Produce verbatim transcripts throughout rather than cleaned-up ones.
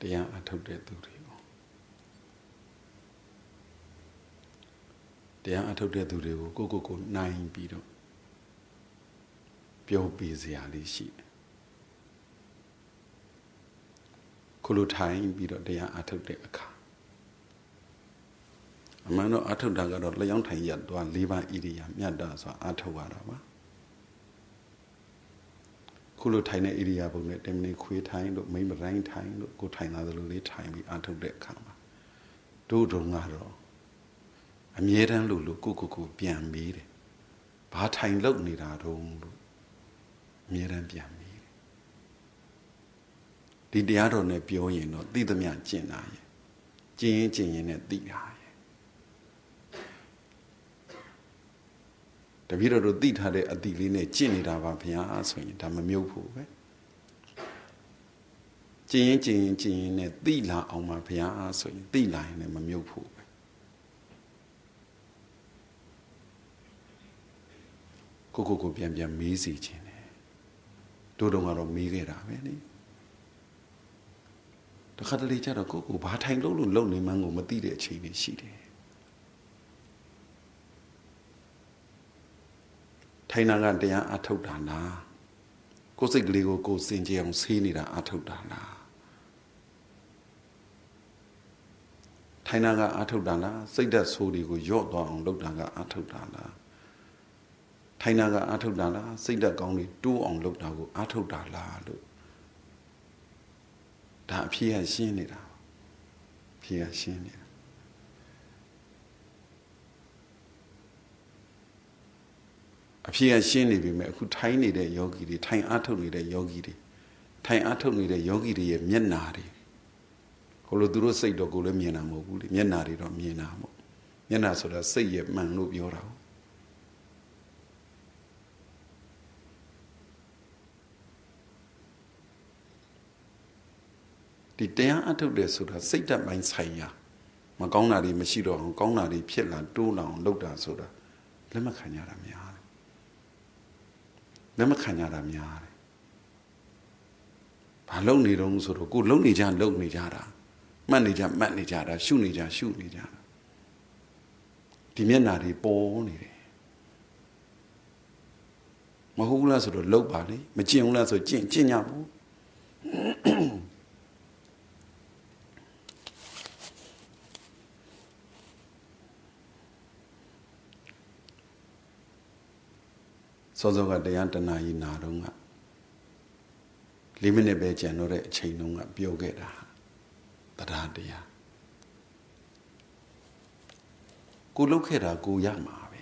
တရားအထုတ်တဲ့သူတွေတရားအထုတ်တဲ့သူတွေကိုကိုကိုကိုနိုင်ပြီးတော့ပြောပြစရာလေးရှိတယ်ခုလိုထိုင်ပြီးတော့တရားအထုတ်တဲ့အခါအမှန်တော့အထုတ်တာကတော့လျောင်းထိုင်ရသွား၄ပါးဣရိယာမြတ်တာဆိုတာအထုတ်ရတာပါခုလိုထိုင်တဲ့ဣရိယာပုနဲ့တမင်ခွေးထိုင်လို့မိမတိုင်းထိုင်လို့ကိုထိုင်လာသလိုလေးထိုင်ပြီးအထုတ်တဲ့အခါမှာတို့တုံကတော့အမြဲတမ်းလို့လို့ကိုကိုကိုပြန်ပြီးတယ်ဘာထိုင်လို့နေတာတုံးလို့အမြဲတမ်းပြန်ပြီးတယ်ဒီတရားတော်နဲ့ပြောရင်တော့သိသမျှကျင့်တာရဲ့ကျင့်ရင်ကျင့်ရင်နဲ့သိတာရဲ့တပည့်တော်တို့သိထားတဲ့အတိလေးနဲ့ကျင့်နေတာပါဗျာဆိုရင်ဒါမမြုပ်ဖို့ပဲကျင့်ရင်ကျင့်ရင်ကျင့်ရင်နဲ့သိလာအောင်ပါဗျာဆိုရင်သိလာရင်လည်းမမြုပ်ဖို့ပဲကိုကိုကိုပြန်ပြန်မေးစီခြင်းတယ်တို့တော့ကတော့မေးခဲ့တာပဲလေတခါတလေကျတော့ကိုကိုဘာထိုင်လို့လို့လုံနေမှန်းကိုမသိတဲ့အချိန်တွေရှိတယ်ထိုင်နာကတရားအထုတ်တာလားကိုယ်စိတ်ကလေးကိုကိုယ်စင်ကြယ်အောင်ဆေးနေတာအထုတ်တာလားထိုင်နာကအထုတ်တာလားစိတ်ဓာတ်ဆိုးတွေကိုယော့သွားအောင်လုပ်တာကအထုတ်တာလားထိုင်နာကအထုတ်တာလားစိတ်ဓာတ်ကောင်းတွေတိုးအောင်လုပ်တာကိုအထုတ်တာလားလို့ဒါအဖြေကရှင်းနေတာအဖြေကရှင်းနေတာအဖြေကရှင်းနေပြီမဲ့အခုထိုင်နေတဲ့ယောဂီတွေထိုင်အားထုတ်နေတဲ့ယောဂီတွေထိုင်အားထုတ်နေတဲ့ယောဂီတွေရဲ့မျက်နာတွေဟိုလိုသူတို့စိတ်တော့ကိုလည်းမြင်တာမဟုတ်ဘူးလေမျက်နာတွေတော့မြင်တာမဟုတ်မျက်နာဆိုတာစိတ်ရဲ့မှန်လို့ပြောတာဒီတရားအထုတ်တယ်ဆိုတာစိတ်ဓာတ်ပိုင်းဆိုင်ရာမကောင်းတာတွေမရှိတော့အောင်ကောင်းတာတွေဖြစ်လာတိုးလာအောင်လုပ်တာဆိုတာလက်မခံကြတာများတယ်လက်မခံကြတာများတယ်ဘာလုပ်နေတော့ဆိုတော့ကိုလုံနေကြလုံနေကြတာမှတ်နေကြမှတ်နေကြတာရှုနေကြရှုနေကြတာဒီမျက်နာတွေပေါ်နေတယ်မဟုတ်ဘူးလားဆိုတော့လှုပ်ပါလေမကျင်ဘူးလားဆိုကျင့်ကျင့်ကြဘူးစောစောကတရားတနာကြီးနာတော့ကလေးမိနစ်ပဲကြံတော့တဲ့အချိန်တုန်းကပြောခဲ့တာတရားတရားကိုလုတ်ခဲ့တာကိုရမှာပဲ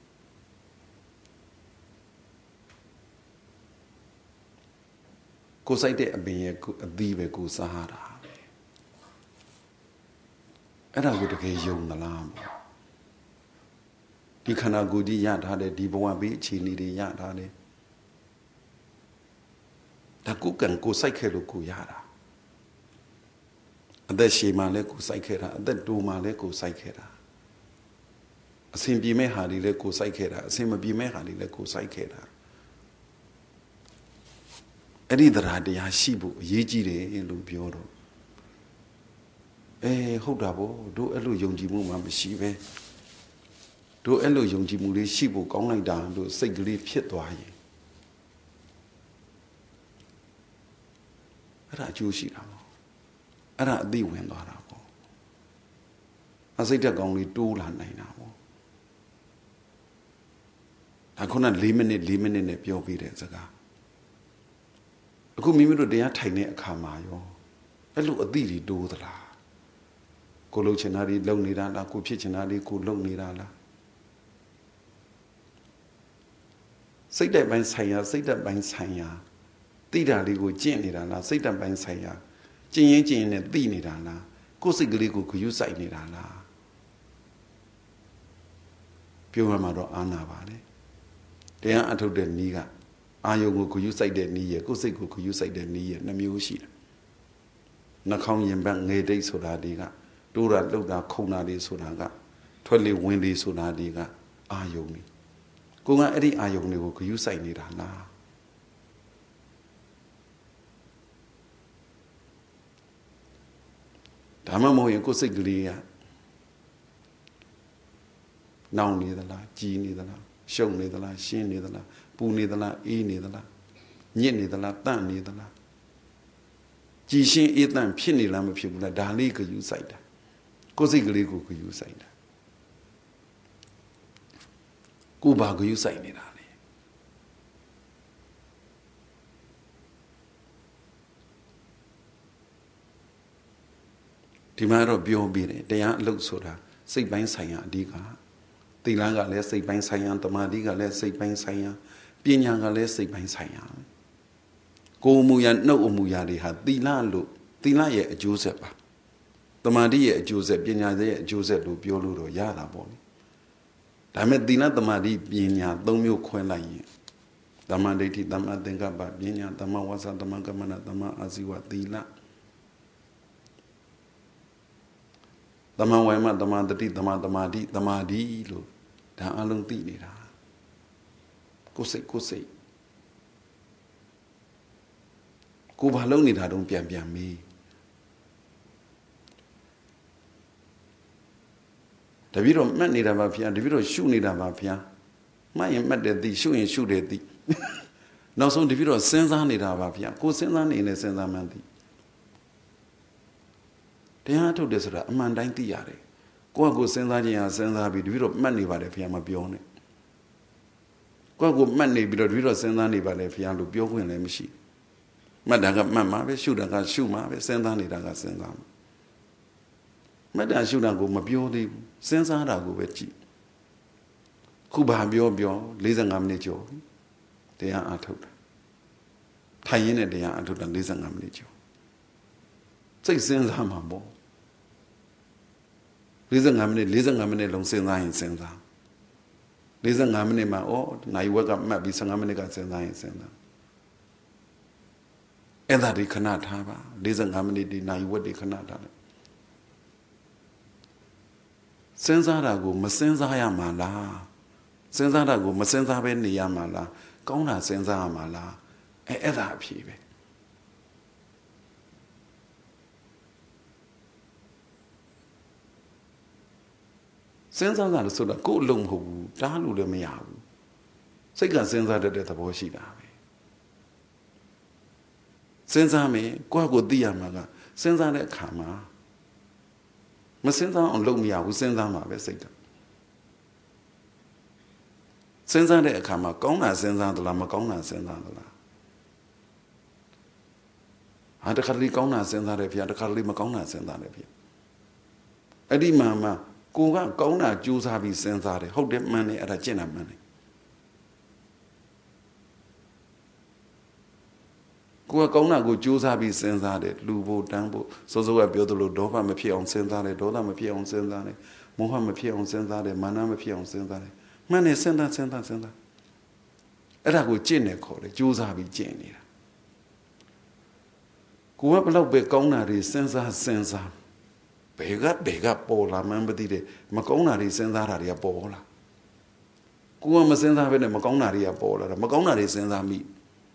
ကိုစိုက်တဲ့အပင်ရဲ့အသီးပဲကိုစားတာပဲအဲ့ဒါကိုတကယ်ယုံသလားဒီခန္ဓာကိုယ်ကြီးရထားတဲ့ဒီဘဝဘေးအခြေအနေတွေရထားတယ်ဒါကိုကံကိုစိုက်ခဲ့လို့ကိုရတာအသက်ရှည်မှလည်းကိုစိုက်ခဲ့တာအသက်တိုးမှလည်းကိုစိုက်ခဲ့တာအစဉ်ပြေမဲ့ဟာတွေလည်းကိုစိုက်ခဲ့တာအစဉ်မပြေမဲ့ဟာတွေလည်းကိုစိုက်ခဲ့တာအဲ့ဒီတရားတရားရှိဖို့အရေးကြီးတယ်လို့ပြောတော့အေးဟုတ်တာပေါ့တို့အဲ့လိုယုံကြည်မှုမှမရှိပဲတို့အဲ့လိုယုံကြည်မှုလေးရှိဖို့ကောင်းလိုက်တာလို့စိတ်ကလေးဖြစ်သွားရင်အဲ့ဒါအကျိုးရှိတာပေါ့အဲ့ဒါအသိဝင်သွားတာပေါ့အစိတ်တက်ကောင်းလေးတိုးလာနိုင်တာပေါ့ဒါခုန၄မိနစ်၄မိနစ်နဲ့ပြောပြတဲ့စကားအခုမိမိတို့တရားထိုင်တဲ့အခါမှာရောအဲ့လိုအသိတွေတိုးသလားကိုလှုပ်ချင်တာတွေလှုပ်နေတာလားကိုဖြစ်ချင်တာတွေကိုလှုပ်နေတာလားစိတ်တက်ပိုင်းဆိုင်ရာစိတ်တက်ပိုင်းဆိုင်ရာသိတာလေးကိုကျင့်နေတာလားစိတ်တက်ပိုင်းဆိုင်ရာကျင့်ရင်ကျင့်ရင်နဲ့သိနေတာလားကိုယ်စိတ်ကလေးကိုဂရုစိုက်နေတာလားပြောရမှာတော့အာနာပါလေတရားအထုတ်တဲ့နည်းကအာယုံကိုဂရုစိုက်တဲ့နည်းရဲ့ကိုယ်စိတ်ကိုဂရုစိုက်တဲ့နည်းရဲ့နှမျိုးရှိတယ်နှာခေါင်းရင်ဘတ်ငယ်တိတ်ဆိုတာတွေကတိုးတာလှုပ်တာခုန်တာတွေဆိုတာကထွက်လေဝင်လေဆိုတာတွေကအာယုံတွေကိုကအဲ့ဒီအာယုံတွေကိုဂရုစိုက်နေတာလားဒါမှမဟုတ်ရင်ကိုယ်စိတ်ကလေးကနောင်နေသလားကြီးနေသလားရှုံနေသလားရှင်းနေသလားပူနေသလားအေးနေသလားညစ်နေသလားတန့်နေသလားကြည်ရှင်းအေးတန့်ဖြစ်နေလားမဖြစ်ဘူးလားဒါလေးကယူဆိုင်တာကိုယ်စိတ်ကလေးကိုကယူဆိုင်တာကိုယ်ဘာကယူဆိုင်နေတာလဲဒီမှာတော့ပြောပြီးတယ်တရားအလုပ်ဆိုတာစိတ်ပိုင်းဆိုင်ရာအဓိကသီလကလည်းစိတ်ပိုင်းဆိုင်ရာတမာတိကလည်းစိတ်ပိုင်းဆိုင်ရာပညာကလည်းစိတ်ပိုင်းဆိုင်ရာကိုယ်မူရနှုတ်အမူအရာတွေဟာသီလလို့သီလရဲ့အကျိုးဆက်ပါတမာတိရဲ့အကျိုးဆက်ပညာရဲ့အကျိုးဆက်လို့ပြောလို့တော့ရတာပေါ့လေဒါပေမဲ့သီလတမာတိပညာသုံးမျိုးခွဲလိုက်ရင်တမ္မာဒိဋ္ဌိတမ္မာသင်္ကပ္ပပညာတမ္မာဝါစာတမ္မာကမ္မနာတမ္မာအာဇီဝသီလတမ္မာဝိုင်မတမ္မာတတိတမ္မာတမာတိတမာတိလို့ဒါအလုံးသိနေတာကိုယ်စိတ်ကိုယ်စိတ်ကိုယ်ဘာလုံးနေတာတုံးပြန်ပြန်မေးတပည့်တော်မှတ်နေတာပါဗျာတပည့်တော်ရှုနေတာပါဗျာမှတ်ရင်မှတ်တယ်သိရှုရင်ရှုတယ်သိနောက်ဆုံးတပည့်တော်စဉ်းစားနေတာပါဗျာကိုယ်စဉ်းစားနေနေစဉ်းစားမှန်းသိတရားထုတ်တယ်ဆိုတာအမှန်တိုင်းသိရတယ်ကိုယ့်အကိုစဉ်းစားခြင်းဟာစဉ်းစားပြီးတပည့်တော်မှတ်နေပါတယ်ဗျာမပြောနဲ့ကိုယ့်အကိုမှတ်နေပြီးတော့တပည့်တော်စဉ်းစားနေပါတယ်ဗျာလို့ပြောခွင့်လည်းမရှိမှတ်တာကမှတ်မှာပဲရှုတာကရှုမှာပဲစဉ်းစားနေတာကစဉ်းစားမှာမှတ်တာရှုတာကိုမပြောသေးဘူးစဉ်းစားတာကိုပဲကြည့်ခုဘာပြောပြော၄၅မိနစ်ကျော်တရားအားထုတ်တာထိုင်ရင်းနဲ့တရားအားထုတ်တာ၄၅မိနစ်ကျော်စိတ်စဉ်းစားမှာပေါ့၄၅မိနစ်၄၅မိနစ်လုံးစဉ်းစားရင်စဉ်းစား၄၅မိနစ်မှာဩနိုင်ဝက်ကမှတ်ပြီး၁၅မိနစ်ကစဉ်းစားရင်စဉ်းစားအဲ့ဒါဒီခဏထားပါ၄၅မိနစ်ဒီနိုင်ဝက်ဒီခဏထားတယ်စဉ်းစားတာကိုမစဉ်းစားရမှာလားစဉ်းစားတာကိုမစဉ်းစားဘဲနေရမှာလားကောင်းတာစဉ်းစားရမှာလားအဲအဲ့ဒါအဖြစ်ပဲစဉ်းစားတာလို့ဆိုတာကိုယ်အလုံးမဟုတ်ဘူးတားလို့လည်းမရဘူးစိတ်ကစဉ်းစားတတ်တဲ့သဘောရှိတာပဲစဉ်းစားမယ်ကိုယ့်ကိုသိရမှာကစဉ်းစားတဲ့အခါမှာမစဉ်းစားအောင်လုပ်မရဘူးစဉ်းစားမှာပဲစိတ်ကစဉ်းစားတဲ့အခါမှာကောင်းတာစဉ်းစားသလားမကောင်းတာစဉ်းစားသလားဟာတခါတလေကောင်းတာစဉ်းစားတယ်ဗျာတခါတလေမကောင်းတာစဉ်းစားတယ်ဗျာအဲ့ဒီမှာမှကိုကကောင်းတာကြိုးစားပြီးစဉ်းစားတယ်ဟုတ်တယ်မှန်တယ်အဲ့ဒါကျင့်တာမှန်တယ်ကိုယ်ကကောင်းတာကိုကြိုးစားပြီးစဉ်းစားတယ်လူဖို့တန်းဖို့စောစောကပြောသလိုဒေါသမဖြစ်အောင်စဉ်းစားတယ်ဒေါသမဖြစ်အောင်စဉ်းစားတယ်မောဟမဖြစ်အောင်စဉ်းစားတယ်မာနမဖြစ်အောင်စဉ်းစားတယ်မှန်တယ်စဉ်းစားစဉ်းစားစဉ်းစားအဲ့ဒါကိုကျင့်တယ်ခေါ်တယ်ကြိုးစားပြီးကျင့်နေတာကိုယ်ကဘလောက်ပဲကောင်းတာတွေစဉ်းစားစဉ်းစားဘယ်ကဘယ်ကပေါ်လာမှန်းမသိတယ်မကောင်းတာတွေစဉ်းစားတာတွေကပေါ်လာကိုယ်ကမစဉ်းစားဘဲနဲ့မကောင်းတာတွေကပေါ်လာတာမကောင်းတာတွေစဉ်းစားမိ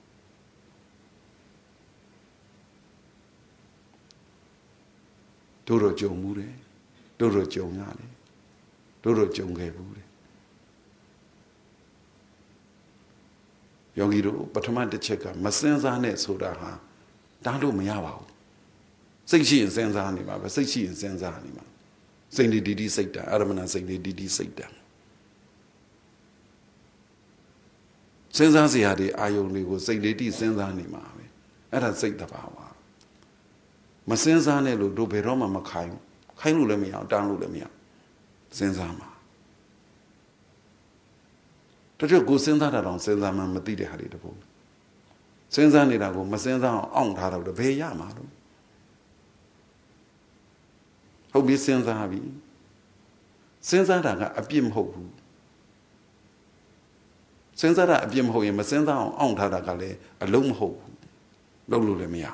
တို့တော့ကြုံမှုတယ်တို့တော့ကြုံရတယ်တို့တော့ကြုံခဲ့ဘူးတယ်ယောဂီတို့ပထမတစ်ချက်ကမစင်စားနဲ့ဆိုတာဟာတားလို့မရပါဘူးစိတ်ရှိရင်စဉ်းစားနေပါပဲစိတ်ရှိရင်စဉ်းစားနေပါစိတ်လေးဒီဒီစိတ်တာအာရမဏစိတ်လေးဒီဒီစိတ်တာစဉ်းစားစရာတွေအာယုံတွေကိုစိတ်လေးတိစဉ်းစားနေမှာပဲအဲ့ဒါစိတ်တဘာဝမစဉ်းစားနဲ့လို့တို့ဘယ်တော့မှမခိုင်းခိုင်းလို့လည်းမရအောင်တန်းလို့လည်းမရစဉ်းစားမှာတချို့ကိုစဉ်းစားတာတော့စဉ်းစားမှမသိတဲ့ဟာတွေတပုတ်စဉ်းစားနေတာကိုမစဉ်းစားအောင်အောင့်ထားတော့ဘယ်ရမှာလို့ဟုတ်ပြီစဉ်းစားပြီစဉ်းစားတာကအပြစ်မဟုတ်ဘူးစဉ်းစားတာအပြစ်မဟုတ်ရင်မစဉ်းစားအောင်အောင့်ထားတာကလည်းအလုံးမဟုတ်ဘူးလုပ်လို့လည်းမရ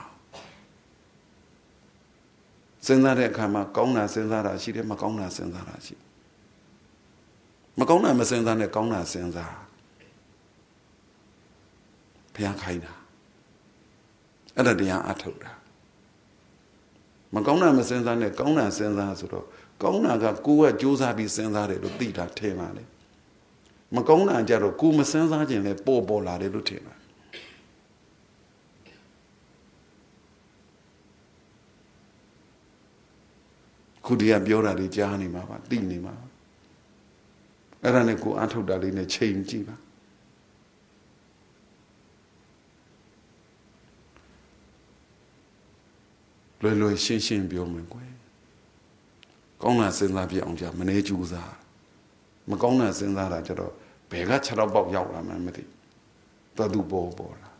စဉ်းစားတဲ့အခါမှာကောင်းတာစဉ်းစားတာရှိတယ်မကောင်းတာစဉ်းစားတာရှိမကောင်းတာမစဉ်းစားနဲ့ကောင်းတာစဉ်းစားဘုရားခိုင်းတာအဲ့ဒါတရားအထုတ်တာမကောင်းတာမစဉ်းစားနဲ့ကောင်းတာစဉ်းစားဆိုတော့ကောင်းတာကကိုယ်ကကြိုးစားပြီးစဉ်းစားတယ်လို့သိတာထင်လာတယ်မကောင်းတာကြတော့ကိုယ်မစဉ်းစားခြင်းလည်းပေါ်ပေါ်လာတယ်လို့ထင်လာခုတည်းကပြောတာလေးကြားနေမှာပါသိနေမှာအဲ့ဒါနဲ့ကိုအားထုတ်တာလေးနဲ့ချိန်ကြည့်ပါလွယ်လွယ်ရှင်းရှင်းပြောမယ်ကွယ်ကောင်းတာစဉ်းစားပြအောင်ကြာမနေကြူးစားမကောင်းတာစဉ်းစားတာကြတော့ဘယ်ကခြေတော့ပေါက်ရောက်လာမှမသိတော်သူပေါ်ပေါ်လာ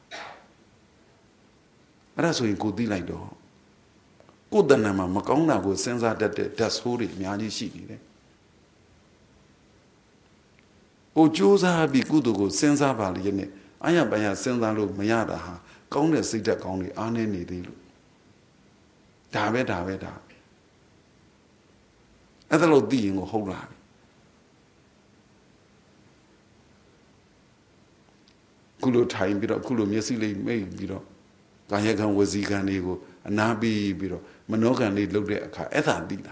အဲ့ဒါဆိုရင်ကိုသိလိုက်တော့ကိုယ်တဏ္ဍာမှာမကောင်းတာကိုစဉ်းစားတတ်တဲ့ဓာတ်ဆိုးတွေအများကြီးရှိနေတယ်ကိုကြိုးစားပြီးကုသိုလ်ကိုစဉ်းစားပါလေနဲ့အာရပါရစဉ်းစားလို့မရတာဟာကောင်းတဲ့စိတ်ဓာတ်ကောင်းတွေအားနည်းနေသေးလို့ဒါပဲဒါပဲဒါအဲ့ဒါလို့သိရင်ကိုဟုတ်လာပြီခုလိုထိုင်ပြီးတော့ခုလိုမျက်စိလေးမိတ်ပြီးတော့ကာယကံဝစီကံတွေကိုအနာပြီးပြီးတော့မနောကံလေးလှုပ်တဲ့အခါအဲ့ဒါသိတာ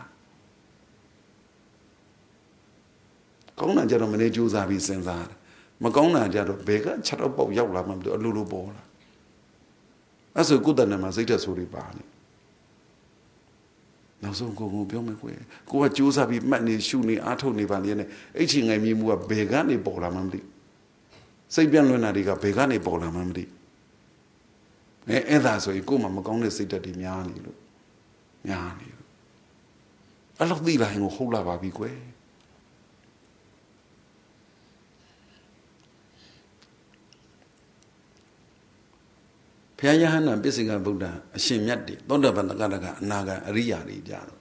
ကောင်းတာကြတော့မနေကြိုးစားပြီးစဉ်းစားတယ်မကောင်းတာကြတော့ဘယ်ကခြေတော့ပေါက်ရောက်လာမှမသိအလိုလိုပေါ်လာအဲ့ဆိုကုသဏ္ဍာမှာစိတ်ဓာတ်ဆိုးတွေပါနေနောက်ဆုံးကိုကိုပြောမယ်ကွယ်ကိုကကြိုးစားပြီးမှတ်နေရှုနေအားထုတ်နေပါလေနဲ့အဲ့ချင်းငယ်မြေမှုကဘယ်ကနေပေါ်လာမှမသိစိတ်ပြန့်လွင်တာတွေကဘယ်ကနေပေါ်လာမှမသိအဲအဲ့ဒါဆိုရင်ကို့မှာမကောင်းတဲ့စိတ်ဓာတ်တွေများနေလို့များနေလို့အဲ့လိုသိလာရင်ကိုဟုတ်လာပါပြီကွယ်ဘုရားယဟန္တာပိစိကဗုဒ္ဓအရှင်မြတ်တွေသောတာပန်တဂရကအနာဂံအရိယာတွေကြတော့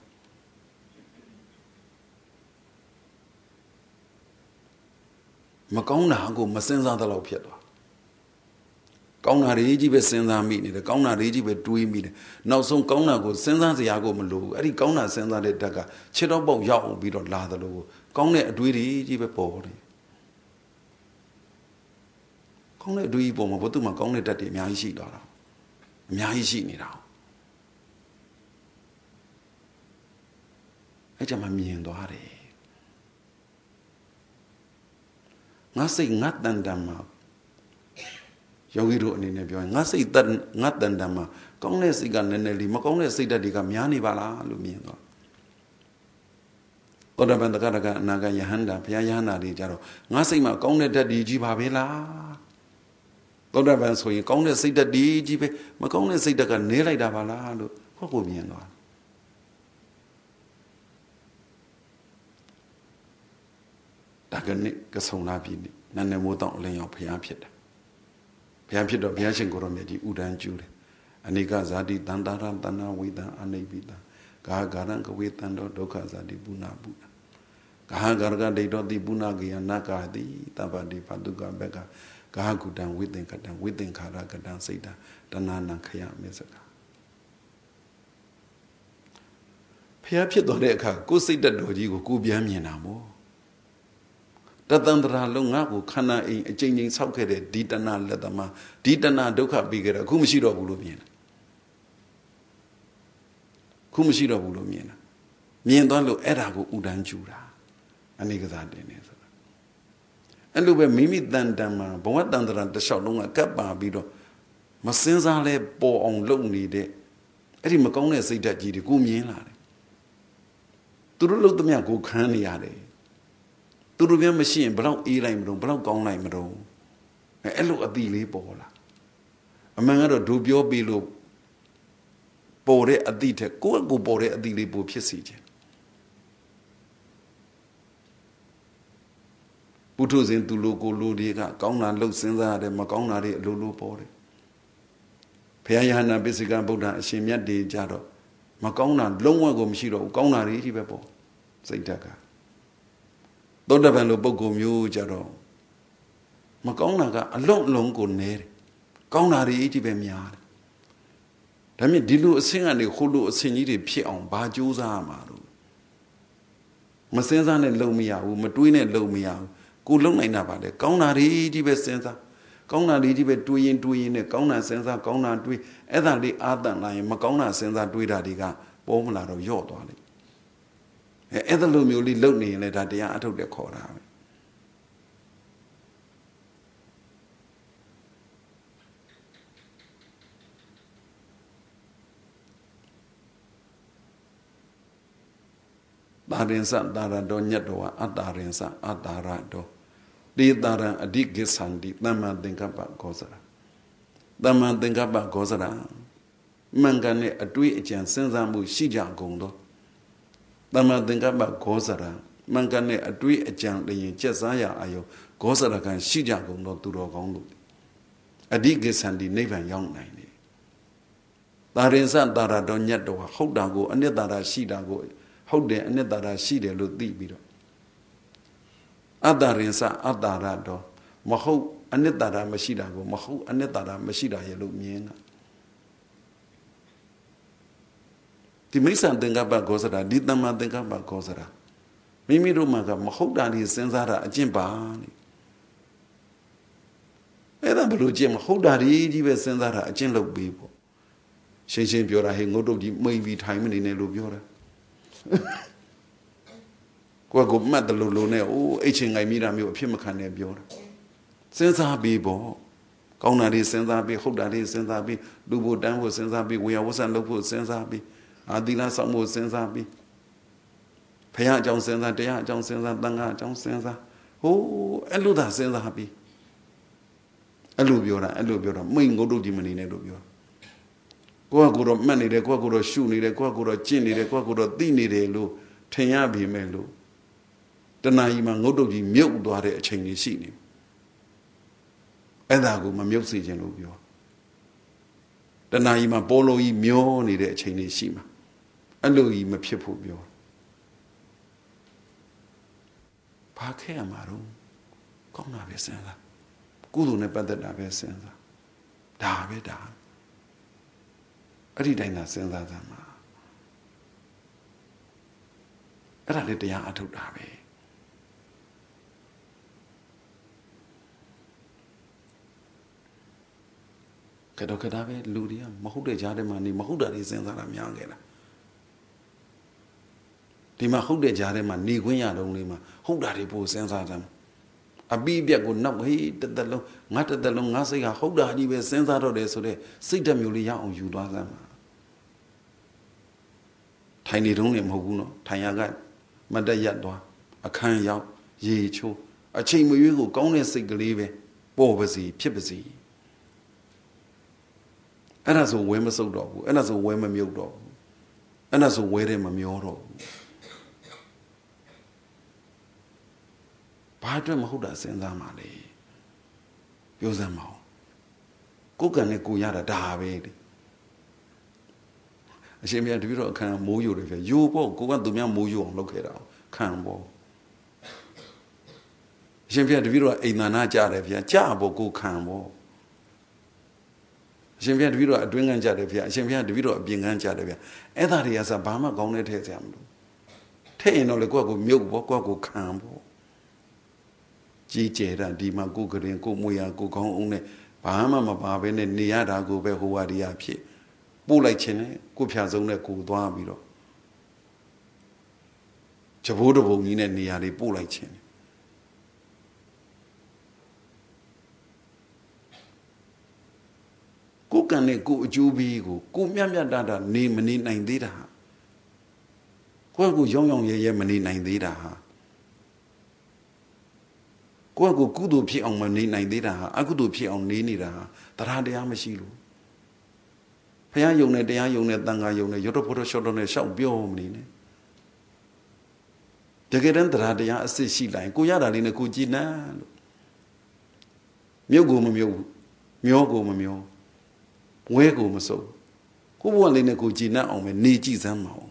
မကောင်းတာကိုမစဉ်းစားသလောက်ဖြစ်သွားကောင်းတာတွေကြီးပဲစဉ်းစားမိနေတယ်ကောင်းတာတွေကြီးပဲတွေးမိတယ်နောက်ဆုံးကောင်းတာကိုစဉ်းစားစရာကိုမလိုဘူးအဲ့ဒီကောင်းတာစဉ်းစားတဲ့ဓာတ်ကခြေတော့ပေါက်ရောက်ပြီးတော့လာတယ်လို့ကောင်းတဲ့အတွေးတွေကြီးပဲပေါ်တယ်ကောင်းတဲ့အတွေးကြီးပေါ်မှာဘုသူ့မှာကောင်းတဲ့ဓာတ်တွေအများကြီးရှိသွားတာအများကြီးရှိနေတာအဲ့ကြမှာမြင်သွားတယ်ငါစိတ်ငါတန်တမ်းမှာယောဂီတို့အနေနဲ့ပြောရင်ငါစိတ်တန်ငါတန်တမ်းမှာကောင်းတဲ့စိတ်ကနည်းနည်းလေးမကောင်းတဲ့စိတ်ဓာတ်တွေကများနေပါလားလို့မြင်သွားသောတာပန်တဂရကအနာဂယဟန္တာဘုရားယဟန္တာတွေကြတော့ငါစိတ်မှာကောင်းတဲ့ဓာတ်တွေကြီးပါပဲလားသောတာပန်ဆိုရင်ကောင်းတဲ့စိတ်ဓာတ်တွေကြီးပဲမကောင်းတဲ့စိတ်ဓာတ်ကနည်းလိုက်တာပါလားလို့ကိုယ့်ကိုမြင်သွားဒါကနေ့ကဆုံလာပြီနေ့နန်းနေမိုးတောင်အလင်းရောက်ဘုရားဖြစ်တယ်ဘုရားဖြစ်တော့ဘုရားရှင်ကိုရောမြတ်ကြီးဥဒန်းကျူးတယ်အနိကဇာတိတန်တာရတဏဝိတံအနိပိတံကာဂရံကဝေတံတော့ဒုက္ခဇာတိပုဏ္ဏပုဏ္ဏကာဟဂရကဒိဋ္ဌောတိပုဏ္ဏကေယနာကာတိတပ္ပတိဖတုကဘက်ကကာဟကုတံဝိသင်္ကတံဝိသင်္ခါရကတံစိတ်တံတဏနံခယမေစကဘုရားဖြစ်တော်တဲ့အခါကိုယ်စိတ်တတော်ကြီးကိုကိုပြန်မြင်တာမို့တသန္တရာလုံးငါ့ကိုခန္ဓာအိမ်အကျဉ်းချင်းဆောက်ခဲ့တဲ့ဒီတဏလက်သမားဒီတဏဒုက္ခပြီးကြတော့အခုမရှိတော့ဘူးလို့မြင်တာခုမရှိတော့ဘူးလို့မြင်တာမြင်သွားလို့အဲ့ဒါကိုဥဒန်းကျူတာအနိကစားတင်နေဆိုတာအဲ့လိုပဲမိမိတန်တန်မှာဘဝတန်တရာတစ်လျှောက်လုံးကကပ်ပါပြီးတော့မစင်းစားလဲပေါ်အောင်လုပ်နေတဲ့အဲ့ဒီမကောင်းတဲ့စိတ်ဓာတ်ကြီးတွေကိုမြင်လာတယ်သူတို့လို့သမျှကိုခံနေရတယ်သူတို့ပြန်မရှိရင်ဘလောက်အေးလိုက်မလို့ဘလောက်ကောင်းလိုက်မလို့အဲ့လိုအတိလေးပေါ်လာအမှန်ကတော့ဒုပြောပြီးလို့ပေါ်တဲ့အတိထက်ကိုယ့်ကိုပေါ်တဲ့အတိလေးပိုဖြစ်စီခြင်းပုထုဇဉ်သူလိုကိုလိုတွေကကောင်းတာလှုပ်စဉ်းစားရတယ်မကောင်းတာတွေအလိုလိုပေါ်တယ်ဘုရားယဟနာပိစိကဗုဒ္ဓအရှင်မြတ်တွေကြတော့မကောင်းတာလုံးဝကိုမရှိတော့ဘူးကောင်းတာတွေကြီးပဲပေါ်စိတ်ဓာတ်ကသောတပန်လိုပုဂ္ဂိုလ်မျိုးကြတော့မကောင်းတာကအလုံးအလုံးကိုနဲတယ်ကောင်းတာတွေကြီးပဲများတယ်ဒါမြင့်ဒီလိုအဆင့်ကနေခိုးလို့အဆင့်ကြီးတွေဖြစ်အောင်ဘာကြိုးစားရမှာလို့မစင်းစားနဲ့လုံမရဘူးမတွေးနဲ့လုံမရဘူးကိုလုံနိုင်တာပါလေကောင်းတာတွေကြီးပဲစဉ်းစားကောင်းတာတွေကြီးပဲတွေးရင်တွေးရင်နဲ့ကောင်းတာစဉ်းစားကောင်းတာတွေးအဲ့ဒါလေးအာတန်လာရင်မကောင်းတာစဉ်းစားတွေးတာတွေကပေါ်မလာတော့ယော့သွားလိမ့်အဲအဲ့ဒါလိုမျိုးလေးလုံနေရင်လည်းဒါတရားအထုတ်တဲ့ခေါ်တာပဲတာရင်စတာရတော်ညတ်တော်အတ္တရင်စအတ္တရတော်ဒီတာရံအဓိကိသန္တိသမ္မာသင်္ကပ္ပဂောဇရာသမ္မာသင်္ကပ္ပဂောဇရာမှန်ကန်တဲ့အတွေ့အကြံစဉ်းစားမှုရှိကြကုန်သောသမ္မာသင်္ကပ္ပဂောဇရာမှန်ကန်တဲ့အတွေ့အကြံလျင်ကျက်စားရအာယုဂောဇရကံရှိကြကုန်သောသူတော်ကောင်းတို့အဓိကိသန္တိနိဗ္ဗာန်ရောက်နိုင်တယ်တာရင်စတာရတော်ညတ်တော်ဟုတ်တာကိုအနှစ်သာရရှိတာကိုဟုတ်တယ်အနှစ်သာရရှိတယ်လို့သိပြီးတော့အတ္တရင်စအတ္တရတော်မဟုတ်အနှစ်သာရမရှိတာကိုမဟုတ်အနှစ်သာရမရှိတာရဲ့လို့မြင်တာဒီမိစ္ဆာသင်္ကပ္ပဂောဇရာဒီသမ္မာသင်္ကပ္ပဂောဇရာမိမိတို့မှာကမဟုတ်တာတွေစဉ်းစားတာအကျင့်ပါလေအဲ့ဒါဘယ်လိုကျင့်မဟုတ်တာတွေကြီးပဲစဉ်းစားတာအကျင့်လုပ်ပေးပေါ့ရှင်းရှင်းပြောတာဟဲ့ငုတ်တုတ်ကြီးမိန်ပြီးထိုင်မနေနဲ့လို့ပြောတာကိုယ်ကမှတ်တယ်လို့လို့နဲ့အိုးအိတ်ချင်ငိုင်မိတာမျိုးအဖြစ်မခံနဲ့ပြောတာစဉ်းစားပြီးပေါ့ကောင်းတာတွေစဉ်းစားပြီးဟုတ်တာတွေစဉ်းစားပြီးလူဖို့တန်းဖို့စဉ်းစားပြီးဝေယဝဆန်လုပ်ဖို့စဉ်းစားပြီးအာသီလဆောင်ဖို့စဉ်းစားပြီးဖခင်အကြောင်းစဉ်းစားတရားအကြောင်းစဉ်းစားသံဃာအကြောင်းစဉ်းစားဟိုးအဲ့လိုသာစဉ်းစားပြီးအဲ့လိုပြောတာအဲ့လိုပြောတာမိန်ငုတ်တုတ်ကြီးမနေနဲ့လို့ပြောကိုယ့်ကကိုယ်တော့မှတ်နေတယ်ကိုယ့်ကကိုယ်တော့ရှုနေတယ်ကိုယ့်ကကိုယ်တော့ကျင့်နေတယ်ကိုယ့်ကကိုယ်တော့သိနေတယ်လို့ထင်ရပြီမဲ့လို့တဏှာကြီးမှာငုတ်တုတ်ကြီးမြုပ်သွားတဲ့အချိန်ကြီးရှိနေအဲ့ဒါကိုမမြုပ်စေခြင်းလို့ပြောတဏှာကြီးမှာပေါ်လို့ကြီးမျောနေတဲ့အချိန်ကြီးရှိမှာအဲ့လိုကြီးမဖြစ်ဖို့ပြောဘာခဲရမှာတော့ကောင်းတာပဲစဉ်းစားကုသိုလ်နဲ့ပတ်သက်တာပဲစဉ်းစားဒါပဲဒါအဲ့ဒီတိုင်းသာစဉ်းစားသမှာအဲ့ဒါလေးတရားအထုတ်တာပဲကတော့ကဒါပဲလူတွေကမဟုတ်တဲ့ကြားထဲမှာနေမဟုတ်တာတွေစဉ်းစားတာများခဲ့လားဒီမှာဟုတ်တဲ့ကြားထဲမှာနေခွင့်ရတော့လေးမှာဟုတ်တာတွေပိုစဉ်းစားတယ်အပိပြက်ကိုနောက်ဟေးတသက်လုံးငါတသက်လုံးငါစိတ်ကဟုတ်တာကြီးပဲစဉ်းစားတော့တယ်ဆိုတော့စိတ်ဓာတ်မျိုးလေးရအောင်ယူသွားစမ်းပါထိုင်နေတုံးလည်းမဟုတ်ဘူးနော်ထိုင်ရကမတက်ရက်သွားအခန်းရောက်ရေချိုးအချိန်မရွေးကိုကောင်းတဲ့စိတ်ကလေးပဲပေါ်ပါစီဖြစ်ပါစီအဲ့ဒါဆိုဝဲမစုပ်တော့ဘူးအဲ့ဒါဆိုဝဲမမြုပ်တော့ဘူးအဲ့ဒါဆိုဝဲတယ်မမျောတော့ဘူးဘာအတွက်မဟုတ်တာစဉ်းစားမှလဲပြောစမ်းမအောင်ကိုယ်ကံနဲ့ကိုရတာဒါပဲလေအရှင်မြတ်တပည့်တော်အခန်းမိုးယိုတယ်ပြယိုပေါ့ကိုကသူများမိုးယိုအောင်လုပ်ခဲ့တာခံပေါ့အရှင်မြတ်တပည့်တော်အိမ်သာနာကြတယ်ဗျာကြပေါ့ကိုခံပေါ့အရှင်မြတ်တပည့်တော်အတွင်းကန်းကြတယ်ဗျာအရှင်မြတ်တပည့်တော်အပြင်ကန်းကြတယ်ဗျာအဲ့ဒါတွေကစားဘာမှကောင်းတဲ့ထဲစရာမလိုထဲ့ရင်တော့လေကိုကကိုမြုပ်ပေါ့ကိုကကိုခံပေါ့ကြီးကျယ်တာဒီမှာကိုကရင်ကိုမွေရကိုကောင်းအောင်နဲ့ဘာမှမပါဘဲနဲ့နေရတာကိုပဲဟိုဝါဒီယာဖြစ်ပို့လိုက်ခြင်းနဲ့ကိုဖြာဆုံးနဲ့ကိုသွားပြီးတော့ဂျဘိုးတဘုံကြီးနဲ့နေရာတွေပို့လိုက်ခြင်းကိုကံနဲ့ကိုအကျိုးပေးကိုကိုမြတ်မြတ်တာတာနေမနေနိုင်သေးတာကိုကကိုရောင်းရောင်းရဲရဲမနေနိုင်သေးတာဟာကိုကကိုကုသိုလ်ဖြစ်အောင်မနေနိုင်သေးတာဟာအကုသိုလ်ဖြစ်အောင်နေနေတာဟာတရားတရားမရှိလို့ဘုရားယုံနဲ့တရားယုံနဲ့တန်ခါယုံနဲ့ရတော့ဖို့တော့ရှော့တော့နဲ့ရှောက်ပြောမနေနဲ့တကယ်တမ်းတရားတရားအစစ်ရှိလိုက်ကိုရတာလေးနဲ့ကိုကြည်နန်းလို့မြုပ်ကိုမမြုပ်မျောကိုမမျောဝဲကိုမစုပ်ကိုဘဝလေးနဲ့ကိုကြည်နန်းအောင်ပဲနေကြည့်စမ်းမအောင်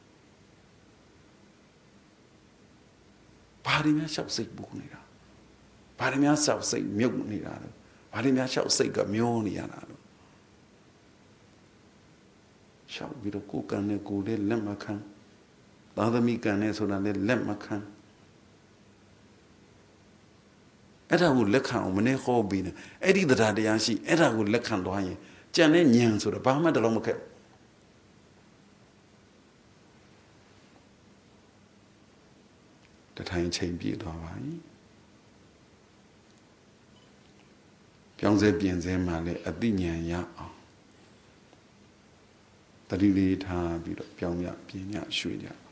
ဘာတွေများရှောက်စိတ်ပူနေတာဘာတွေများရှောက်စိတ်မြုပ်နေတာလဲဘာတွေများရှောက်စိတ်ကမျောနေရတာလဲရှောက်ပြီးတော့ကိုယ်ကံနဲ့ကိုယ်လေးလက်မခံသာသမီကံနဲ့ဆိုတာလည်းလက်မခံအဲ့ဒါကိုလက်ခံအောင်မနေခေါ်ပြီးနေအဲ့ဒီတရားတရားရှိအဲ့ဒါကိုလက်ခံသွားရင်ကြံတဲ့ဉာဏ်ဆိုတာဘာမှတလုံးမခက်တထိုင်ချိန်ပြည့်သွားပါပြီပြောင်းစဲပြင်စဲမှာလည်းအသိဉာဏ်ရအောင်တတိလေးထားပြီးတော့ပြောင်းရပြင်ရရွှေ့ကြ